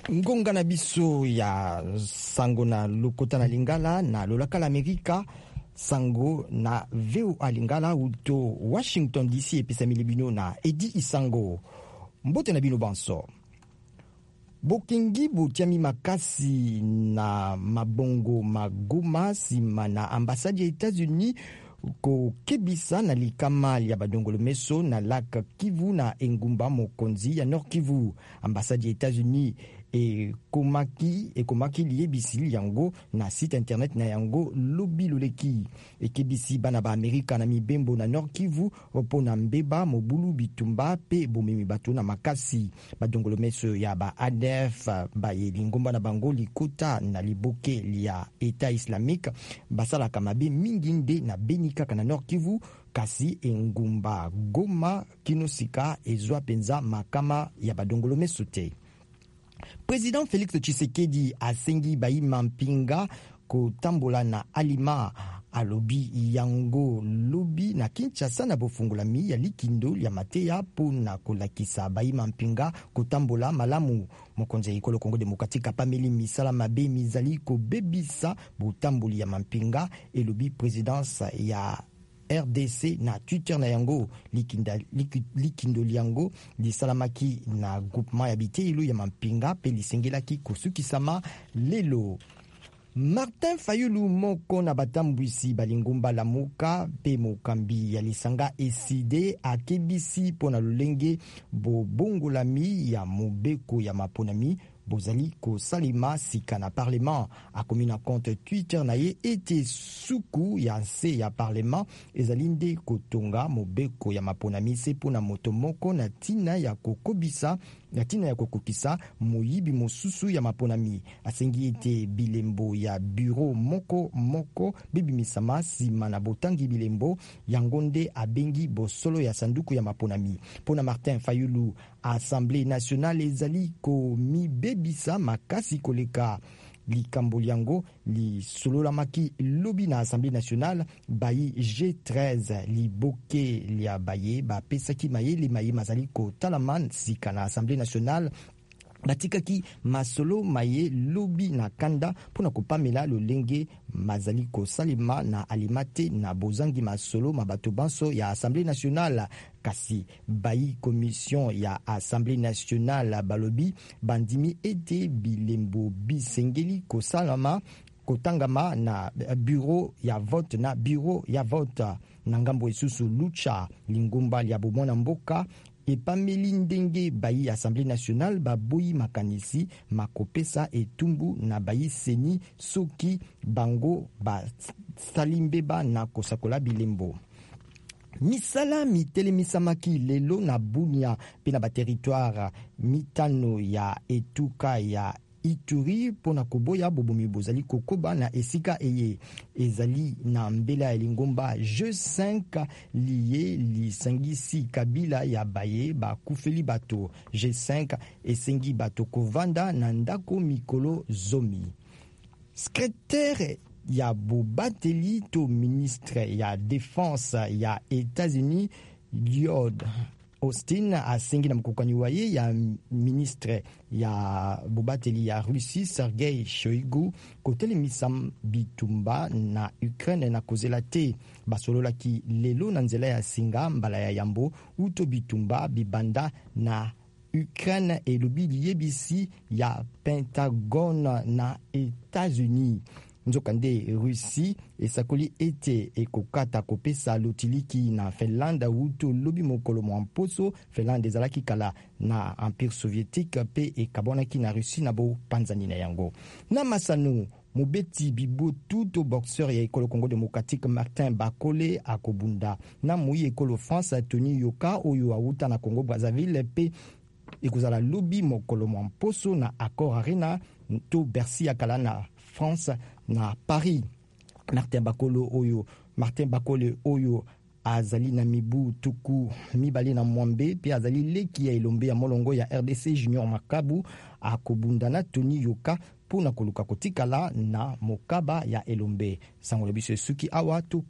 ngonga na biso ya sango na lokota na lingala na lolaka la Amerika sango na VOA lingala uto Washington DC epesamili bino na Edi Isango mbote na bino banso bokengi botiami makasi na mabongo magoma sima na ambasade ya États-Unis ko kebisa na likama ya badongolo meso na laka Kivu na engumba mokonzi ya Nord Kivu. Ambasade ya États-Unis ekomaki liyebisi yango na site internet na yango lobi loleki ekebisi bana ba Amerika na mibembo na Nord Kivu opo na mbeba mobulu bitumba pe bomemi bato na makasi badongolo meso ya ba ADF ba lingomba na bango likota na liboke lia État islamique basalaka mabe mingi nde na beni kaka na Nord Kivu kasi engumba Goma kinosika ezwa penza makama ya badongolo meso te. Président Félix Tshisekedi asengi Bahima Mpinga kotambola na alima alobi yango lobi na Kinshasa na bofungolami ya likindo ya mateya pona kolakisa Bahima Mpinga kotambola malamu. Mokonzi ya ekolo Kongo Demokratika pameli misala mabe mizali kobebisa botamboli ya Mpinga elobi présidence ya RDC na Twitter na yango likindo liango lisalamaki na groupement ya bitelo ya Mpinga pe lisengelaki kosukisama lelo. Martin Fayulu moko na batambwisi balingumba lamuka pe mokambi ya lisanga eside akebisi pona lolenge bobongolami ya mobeko ya maponami bozali kosalima sika na parlement akomi na compte Twitter na ye ete suku ya nse ya parlement ezali nde kotonga mobeko ya maponami se pona moto moko na tina ya kokokisa moyibi mosusu ya maponami asengi ete bilembo ya bureau moko bibimisama sima na botangi bilembo yango nde abengi bosolo ya sanduku ya maponami. Pona Martin Fayulu Assemblée nationale ezali komibebisa makasi koleka likambo yango lisololamaki lobi na Assemblée nationale bayi G13 liboke lia baye bapesaki mayele maye mazali kotalaman sika na Assemblée nationale batikaki masolo maye lobi na kanda pona kopamela lolenge mazali kosalema na alimate na bozangi masolo mabato banso ya Assemblée nationale kasi bayi commission ya Assemblée nationale balobi bandimi ete bilembo bisengeli kosalama kotangama na bureau ya vote na ngambo esusu lucha lingumba ya bomona mboka epameli ndenge bayi Assemblée nationale baboyi makanisi makopesa etumbu na bayi seni soki bango basalimbeba na kosakola bilembo. Misala mitelemisamaki lelo na Bunia pe na baterritoire mitano ya etuka ya Ituri pona koboya bobomi bozali kokoba na esika eye ezali na mbela ya lingomba G5 liye lisangisi kabila ya baye bakufeli bato. G5 esengi bato kovanda na ndako mikolo zomi. Secrétaire ya bobateli to ministre ya défense ya États-Unis Lloyd Austin asengi na mkokani waye ya ministre ya bobateli ya Russie Sergei Shoigu kotelemisa bitumba na Ukraine na kozela te basololaki lelo na nzela ya singa mbala ya yambo uto bitumba bibanda na Ukraine elobi liyebisi ya Pentagone na États-Unis. Nzokande Russie esakoli ete ekokata kopesa lotiliki na Finlande uto lobi mokolo mwamposo Finlande ezalaki kala na Empire soviétique pe ekabonaki na Russie na bo panzani na yango. Na masanu mobeti bibotu to boxeur ya ekolo Congo Démocratique Martin Bakole akobunda na moyi ekolo France Tony Yoka oyo awuta na Congo Brazzaville pe ekozala lobi mokolo mwamposo na Accor Arena to Bercy akala na France na Paris. Martin Bakole oyo azali na mibu tuku mibali na mwambe pe azali leki ya elombe ya molongo ya RDC Junior Makabu akobunda na Tony Yoka pona koluka kotikala na mokaba ya elombe. Sango biso suki awa to